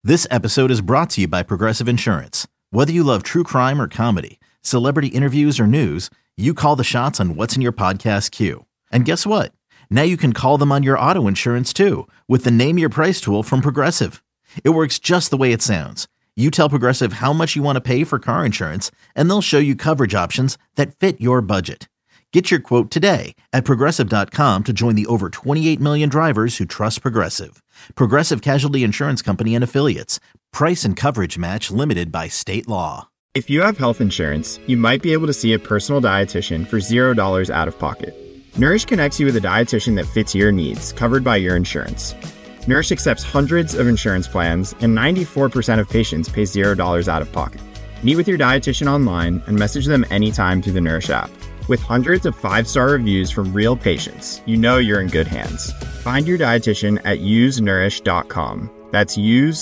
This episode is brought to you by Progressive Insurance. Whether you love true crime or comedy, celebrity interviews or news, you call the shots on what's in your podcast queue. And guess what? Now you can call them on your auto insurance too with the Name Your Price tool from Progressive. It works just the way it sounds. You tell Progressive how much you want to pay for car insurance, and they'll show you coverage options that fit your budget. Get your quote today at Progressive.com to join the over 28 million drivers who trust Progressive. Progressive Casualty Insurance Company and Affiliates. Price and coverage match limited by state law. If you have health insurance, you might be able to see a personal dietitian for $0 out of pocket. Nourish connects you with a dietitian that fits your needs, covered by your insurance. Nourish accepts hundreds of insurance plans, and 94% of patients pay $0 out of pocket. Meet with your dietitian online and message them anytime through the Nourish app. With hundreds of 5-star reviews from real patients, you know you're in good hands. Find your dietitian at usenourish.com. That's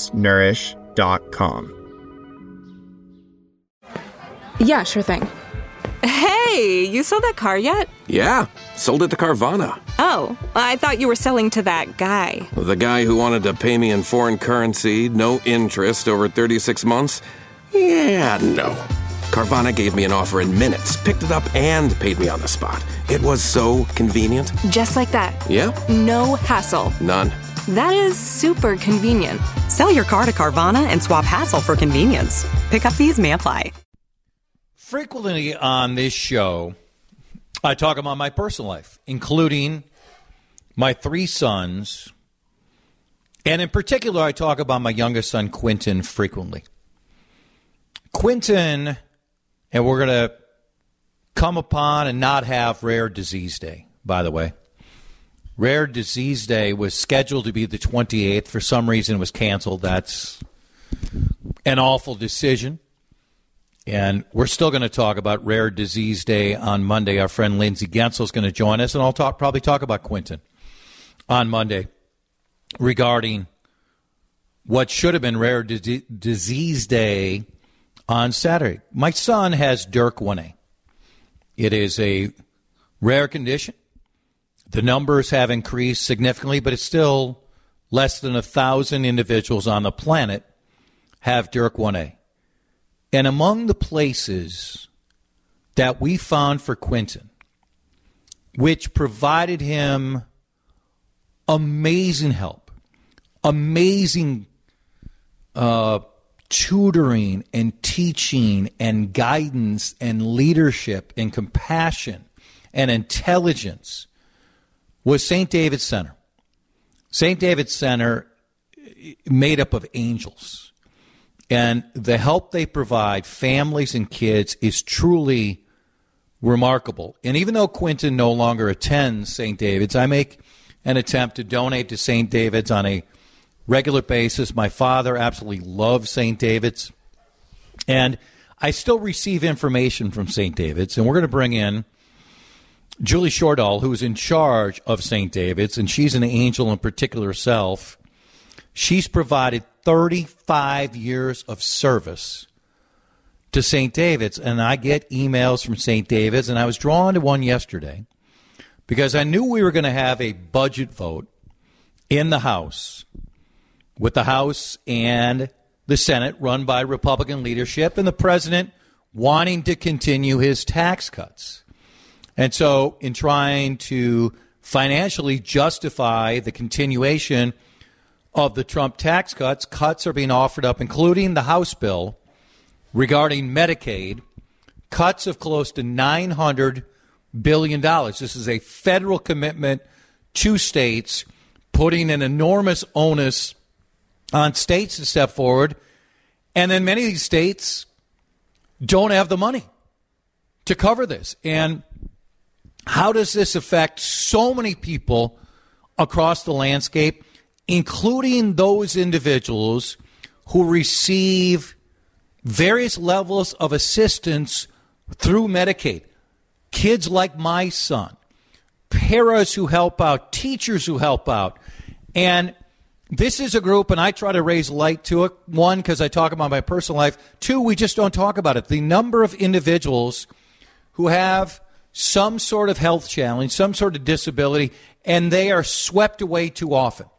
usenourish.com. Yeah, sure thing. Hey, you sold that car yet? Yeah, sold it to Carvana. Oh, I thought you were selling to that guy. The guy who wanted to pay me in foreign currency, no interest, over 36 months? Yeah, no. Carvana gave me an offer in minutes, picked it up, and paid me on the spot. It was so convenient. Just like that. Yeah. No hassle. None. That is super convenient. Sell your car to Carvana and swap hassle for convenience. Pickup fees may apply. Frequently on this show, I talk about my personal life, including my 3 sons. And in particular, I talk about my youngest son, Quentin, frequently. Quentin, and we're going to come upon and not have Rare Disease Day, by the way. Rare Disease Day was scheduled to be the 28th. For some reason, it was canceled. That's an awful decision. And we're still going to talk about Rare Disease Day on Monday. Our friend Lindsay Gensel is going to join us, and I'll probably talk about Quentin on Monday regarding what should have been Rare Disease Day on Saturday. My son has DIRC1A. It is a rare condition. The numbers have increased significantly, but it's still less than 1,000 individuals on the planet have DIRC1A. And among the places that we found for Quentin, which provided him amazing help, amazing tutoring and teaching and guidance and leadership and compassion and intelligence, was St. David's Center. St. David's Center made up of angels. And the help they provide families and kids is truly remarkable. And even though Quentin no longer attends St. David's, I make an attempt to donate to St. David's on a regular basis. My father absolutely loves St. David's. And I still receive information from St. David's. And we're going to bring in Julie Shordahl, who is in charge of St. David's, and she's an angel in particular herself. She's provided 35 years of service to St. David's, and I get emails from St. David's, and I was drawn to one yesterday because I knew we were going to have a budget vote in the House, with the House and the Senate run by Republican leadership, and the president wanting to continue his tax cuts. And so in trying to financially justify the continuation of the Trump tax cuts are being offered up, including the House bill regarding Medicaid, cuts of close to $900 billion. This is a federal commitment to states, putting an enormous onus on states to step forward. And then many of these states don't have the money to cover this. And how does this affect so many people across the landscape, including those individuals who receive various levels of assistance through Medicaid? Kids like my son, paras who help out, teachers who help out. And this is a group, and I try to raise light to it. One, because I talk about my personal life. Two, we just don't talk about it. The number of individuals who have some sort of health challenge, some sort of disability, and they are swept away too often.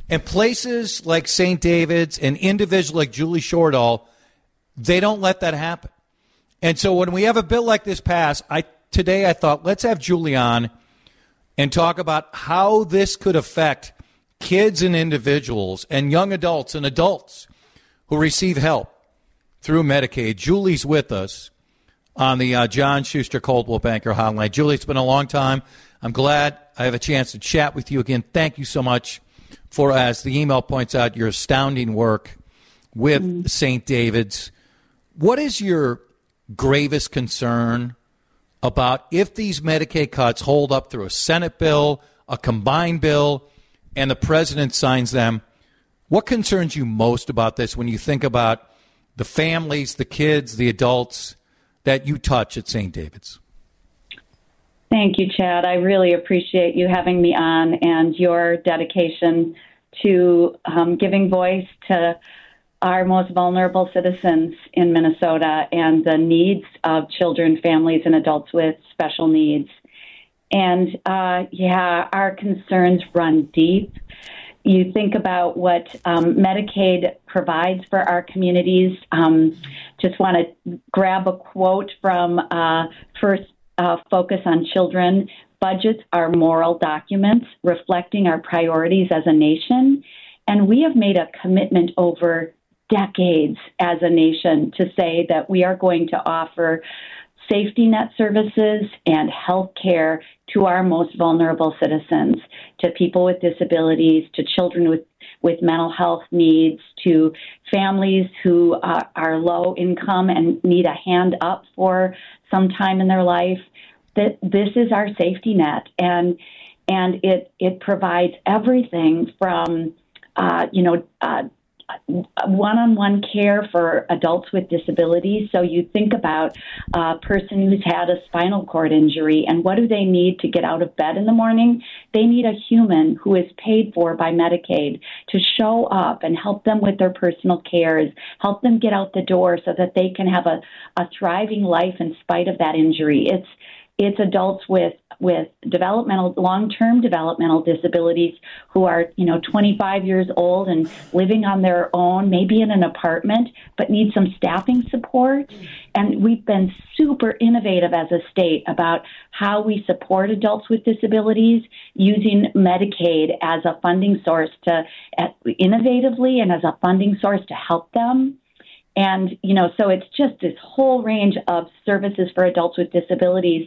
And places like St. David's and individuals like Julie Shortall, they don't let that happen. And so when we have a bill like this pass, today I thought, let's have Julie on and talk about how this could affect kids and individuals and young adults and adults who receive help through Medicaid. Julie's with us on the John Schuster Coldwell Banker Hotline. Julie, it's been a long time. I'm glad I have a chance to chat with you again. Thank you so much for, as the email points out, your astounding work with St. David's. What is your gravest concern about if these Medicaid cuts hold up through a Senate bill, a combined bill, and the president signs them? What concerns you most about this when you think about the families, the kids, the adults that you touch at St. David's? Thank you, Chad. I really appreciate you having me on and your dedication to giving voice to our most vulnerable citizens in Minnesota and the needs of children, families, and adults with special needs. And, our concerns run deep. You think about what Medicaid provides for our communities. Just want to grab a quote from First Focus on Children. Budgets are moral documents reflecting our priorities as a nation. And we have made a commitment over decades as a nation to say that we are going to offer safety net services and health care to our most vulnerable citizens, to people with disabilities, to children with mental health needs, to families who are low income and need a hand up for some time in their life. That this is our safety net, and it provides everything from one-on-one care for adults with disabilities. So you think about a person who's had a spinal cord injury, and what do they need to get out of bed in the morning? They need a human who is paid for by Medicaid to show up and help them with their personal cares, help them get out the door so that they can have a thriving life in spite of that injury. It's adults with long-term developmental disabilities who are, 25 years old and living on their own, maybe in an apartment, but need some staffing support. And we've been super innovative as a state about how we support adults with disabilities using Medicaid as a funding source innovatively and as a funding source to help them. And, so it's just this whole range of services for adults with disabilities.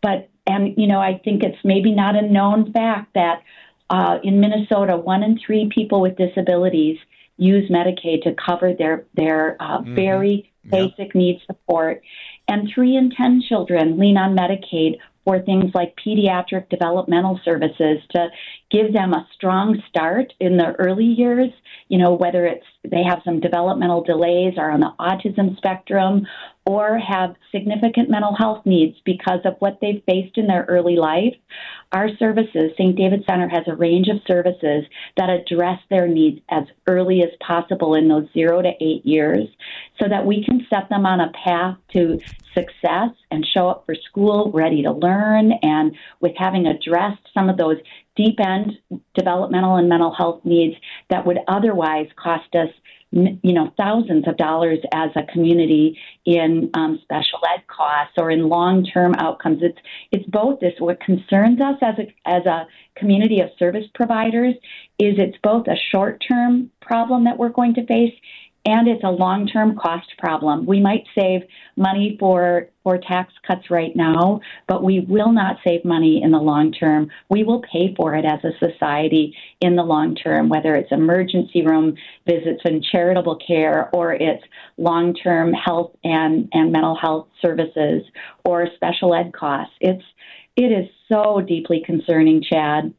I think it's maybe not a known fact that in Minnesota, 1 in 3 people with disabilities use Medicaid to cover their very basic needs support. And 3 in 10 children lean on Medicaid for things like pediatric developmental services to give them a strong start in the early years, whether it's they have some developmental delays or on the autism spectrum or have significant mental health needs because of what they've faced in their early life. Our services, St. David Center has a range of services that address their needs as early as possible in those 0 to 8 years so that we can set them on a path to success and show up for school ready to learn, and with having addressed some of those deep-end developmental and mental health needs that would otherwise cost us thousands of dollars as a community in special ed costs or in long-term outcomes. It's both this. What concerns us as a community of service providers is it's both a short-term problem that we're going to face and it's a long-term cost problem. We might save money for tax cuts right now, but we will not save money in the long term. We will pay for it as a society in the long term, whether it's emergency room visits and charitable care, or it's long-term health and mental health services, or special ed costs. It is so deeply concerning, Chad.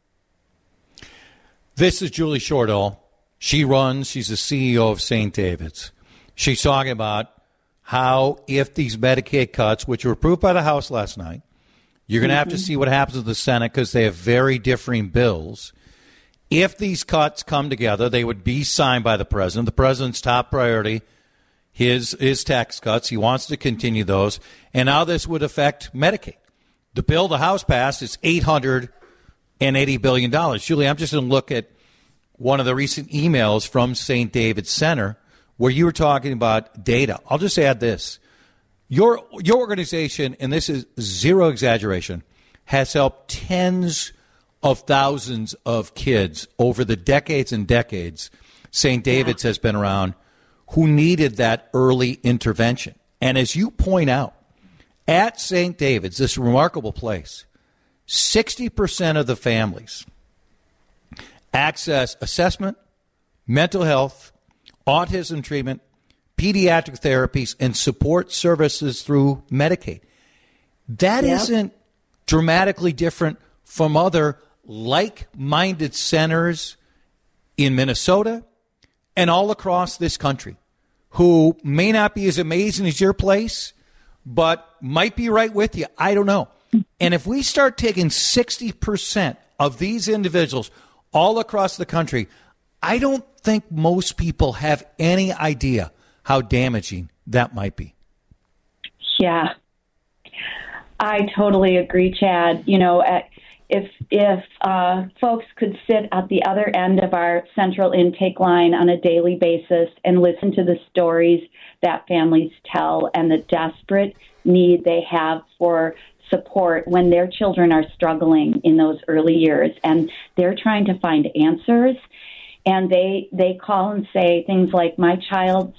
This is Julie Shortall. She's the CEO of St. David's. She's talking about how if these Medicaid cuts, which were approved by the House last night, you're going to have to see what happens with the Senate because they have very differing bills. If these cuts come together, they would be signed by the president. The president's top priority, his tax cuts. He wants to continue those. And how this would affect Medicaid. The bill the House passed is $880 billion. Julie, I'm just going to look at one of the recent emails from St. David's Center where you were talking about data. I'll just add this. Your organization, and this is zero exaggeration, has helped tens of thousands of kids over the decades and decades St. David's has been around who needed that early intervention. And as you point out, at St. David's, this remarkable place, 60% of the families access assessment, mental health, autism treatment, pediatric therapies, and support services through Medicaid. That isn't dramatically different from other like-minded centers in Minnesota and all across this country who may not be as amazing as your place, but might be right with you. I don't know. And if we start taking 60% of these individuals all across the country, I don't think most people have any idea how damaging that might be. Yeah, I totally agree, Chad. You know, if folks could sit at the other end of our central intake line on a daily basis and listen to the stories that families tell and the desperate need they have for support when their children are struggling in those early years and they're trying to find answers, and they call and say things like, my child's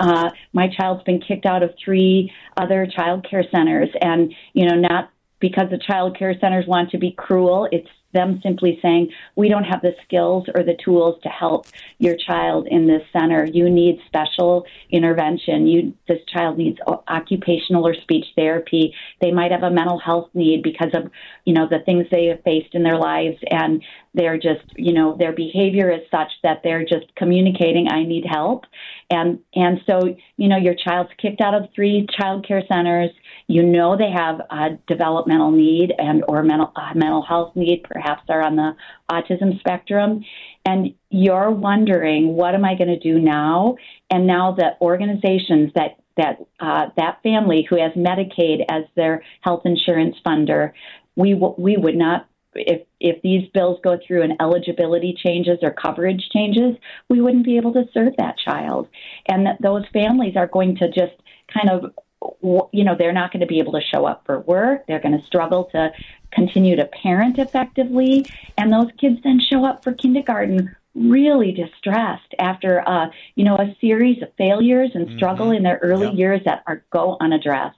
been kicked out of 3 other child care centers, and, you know, not because the child care centers want to be cruel. It's them simply saying, we don't have the skills or the tools to help your child in this center. You need special intervention. This child needs occupational or speech therapy. They might have a mental health need because of, you know, the things they have faced in their lives, and they're just, you know, their behavior is such that they're just communicating, I need help. And so, you know, your child's kicked out of 3 child care centers. You know they have a developmental need and or mental health need, perhaps they're on the autism spectrum, and you're wondering, what am I going to do now? And now the organizations that family who has Medicaid as their health insurance funder, we would not, if these bills go through and eligibility changes or coverage changes, we wouldn't be able to serve that child. And those families are going to just kind of, you know, they're not going to be able to show up for work. They're going to struggle to continue to parent effectively. And those kids then show up for kindergarten really distressed after, a series of failures and struggle in their early years that go unaddressed.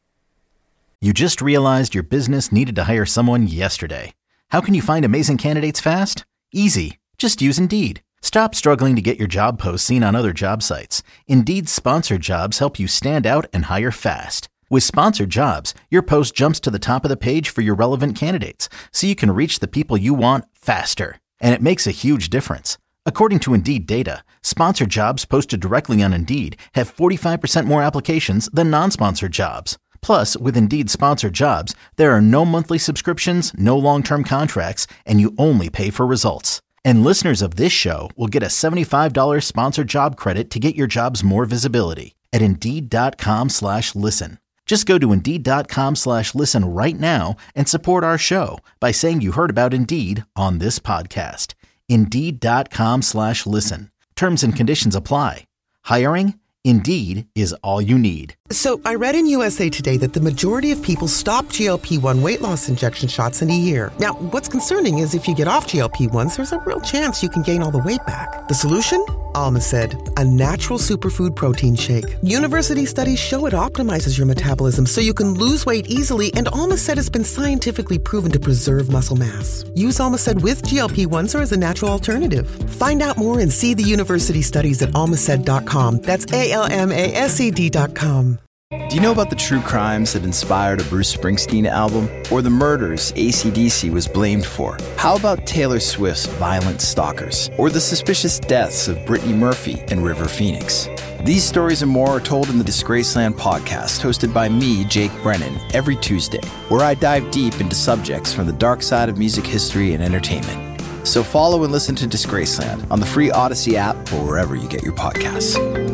You just realized your business needed to hire someone yesterday. How can you find amazing candidates fast? Easy. Just use Indeed. Stop struggling to get your job posts seen on other job sites. Indeed's sponsored jobs help you stand out and hire fast. With sponsored jobs, your post jumps to the top of the page for your relevant candidates, so you can reach the people you want faster. And it makes a huge difference. According to Indeed data, sponsored jobs posted directly on Indeed have 45% more applications than non-sponsored jobs. Plus, with Indeed sponsored jobs, there are no monthly subscriptions, no long-term contracts, and you only pay for results. And listeners of this show will get a $75 sponsored job credit to get your jobs more visibility at Indeed.com/listen. Just go to Indeed.com/listen right now and support our show by saying you heard about Indeed on this podcast. Indeed.com/listen. Terms and conditions apply. Hiring? Indeed is all you need. So I read in USA Today that the majority of people stop GLP-1 weight loss injection shots in a year. Now, what's concerning is if you get off GLP-1s, there's a real chance you can gain all the weight back. The solution? Almacid, a natural superfood protein shake. University studies show it optimizes your metabolism so you can lose weight easily, and Almacid has been scientifically proven to preserve muscle mass. Use Almacid with GLP-1s or as a natural alternative. Find out more and see the university studies at almacid.com. That's ALMASED.com. Do you know about the true crimes that inspired a Bruce Springsteen album? Or the murders AC/DC was blamed for? How about Taylor Swift's Violent Stalkers? Or the suspicious deaths of Brittany Murphy and River Phoenix? These stories and more are told in the Disgraceland podcast, hosted by me, Jake Brennan, every Tuesday, where I dive deep into subjects from the dark side of music history and entertainment. So follow and listen to Disgraceland on the free Odyssey app or wherever you get your podcasts.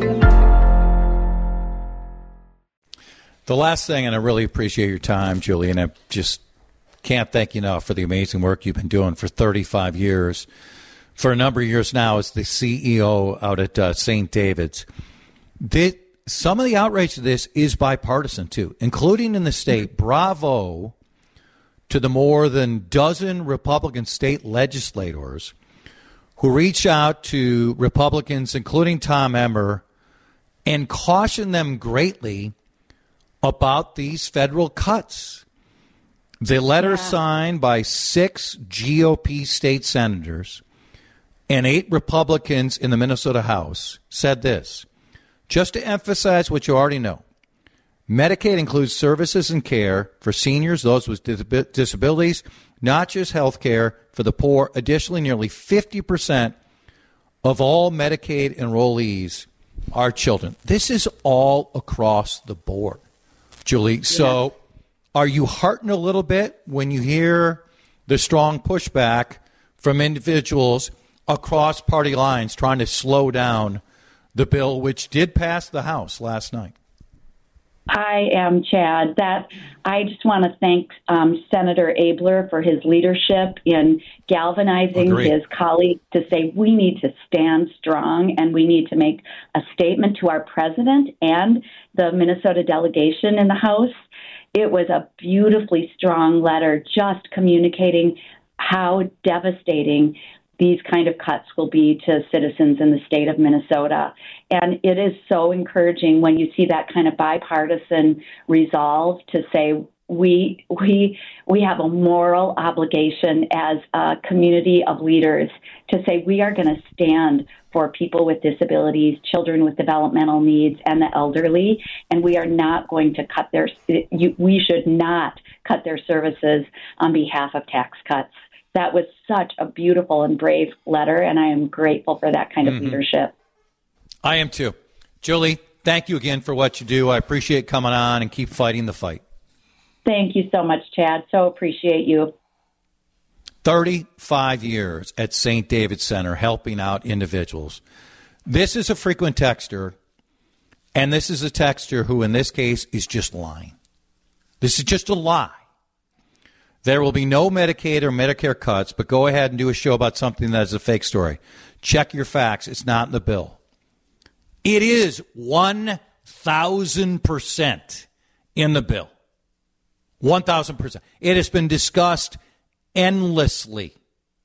The last thing, and I really appreciate your time, Julie, and I just can't thank you enough for the amazing work you've been doing for 35 years for a number of years now as the CEO out at St. David's. Some of the outrage to this is bipartisan, too, including in the state. Bravo to the more than dozen Republican state legislators who reach out to Republicans, including Tom Emmer, and caution them greatly about these federal cuts. The letter signed by 6 GOP state senators and 8 Republicans in the Minnesota House said this: just to emphasize what you already know, Medicaid includes services and care for seniors, those with disabilities, not just health care for the poor. Additionally, nearly 50% of all Medicaid enrollees are children. This is all across the board, Julie. So are you heartened a little bit when you hear the strong pushback from individuals across party lines trying to slow down the bill, which did pass the House last night? I am, Chad. I just want to thank Senator Abler for his leadership in galvanizing his colleagues to say we need to stand strong and we need to make a statement to our president and the Minnesota delegation in the House. It was a beautifully strong letter just communicating how devastating these kind of cuts will be to citizens in the state of Minnesota. And it is so encouraging when you see that kind of bipartisan resolve to say we have a moral obligation as a community of leaders to say we are going to stand for people with disabilities, children with developmental needs, and the elderly, and we are not going to we should not cut their services on behalf of tax cuts. That was such a beautiful and brave letter, and I am grateful for that kind of leadership. I am too. Julie, thank you again for what you do. I appreciate coming on and keep fighting the fight. Thank you so much, Chad. So appreciate you. 35 years at St. David's Center helping out individuals. This is a frequent texter, and this is a texter who, in this case, is just lying. This is just a lie. There will be no Medicaid or Medicare cuts, but go ahead and do a show about something that is a fake story. Check your facts. It's not in the bill. It is 1,000% in the bill. 1,000%. It has been discussed endlessly.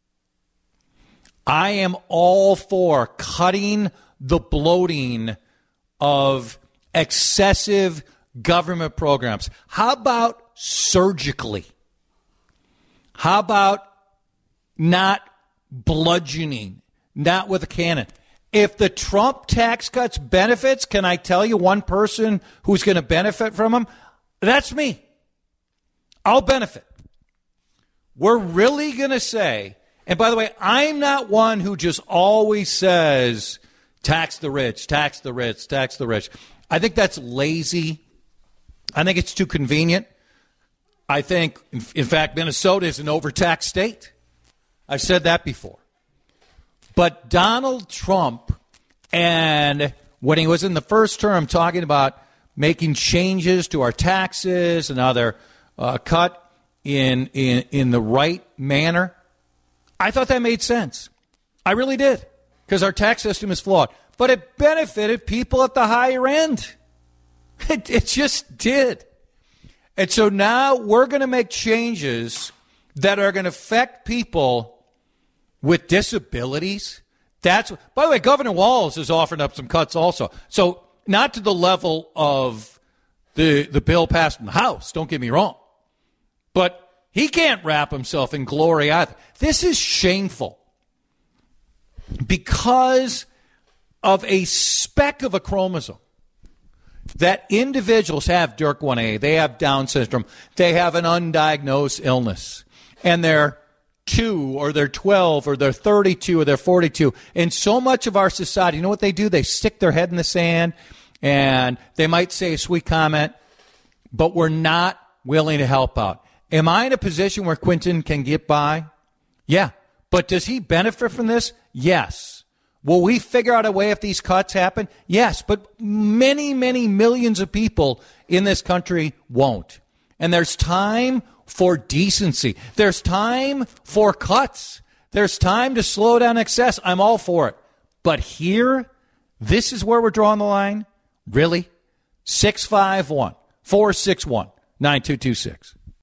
I am all for cutting the bloating of excessive government programs. How about surgically? How about not bludgeoning, not with a cannon? If the Trump tax cuts benefits, can I tell you one person who's going to benefit from them? That's me. I'll benefit. We're really going to say, and by the way, I'm not one who just always says, tax the rich, tax the rich, tax the rich. I think that's lazy. I think it's too convenient. I think, in fact, Minnesota is an overtaxed state. I've said that before. But Donald Trump, and when he was in the first term talking about making changes to our taxes and how they're cut in the right manner, I thought that made sense. I really did, because our tax system is flawed. But it benefited people at the higher end. It just did. And so now we're going to make changes that are going to affect people with disabilities. By the way, Governor Walz is offering up some cuts also. So not to the level of the bill passed in the House, don't get me wrong. But he can't wrap himself in glory either. This is shameful because of a speck of a chromosome. That individuals have DYRK1A, they have Down syndrome, they have an undiagnosed illness, and they're 2 or they're 12 or they're 32 or they're 42. And so much of our society, you know what they do? They stick their head in the sand and they might say a sweet comment, but we're not willing to help out. Am I in a position where Quentin can get by? Yeah. But does he benefit from this? Yes. Will we figure out a way if these cuts happen? Yes, but many, many millions of people in this country won't. And there's time for decency. There's time for cuts. there's time to slow down excess. I'm all for it. But here, this is where we're drawing the line? Really? 651-461-9226.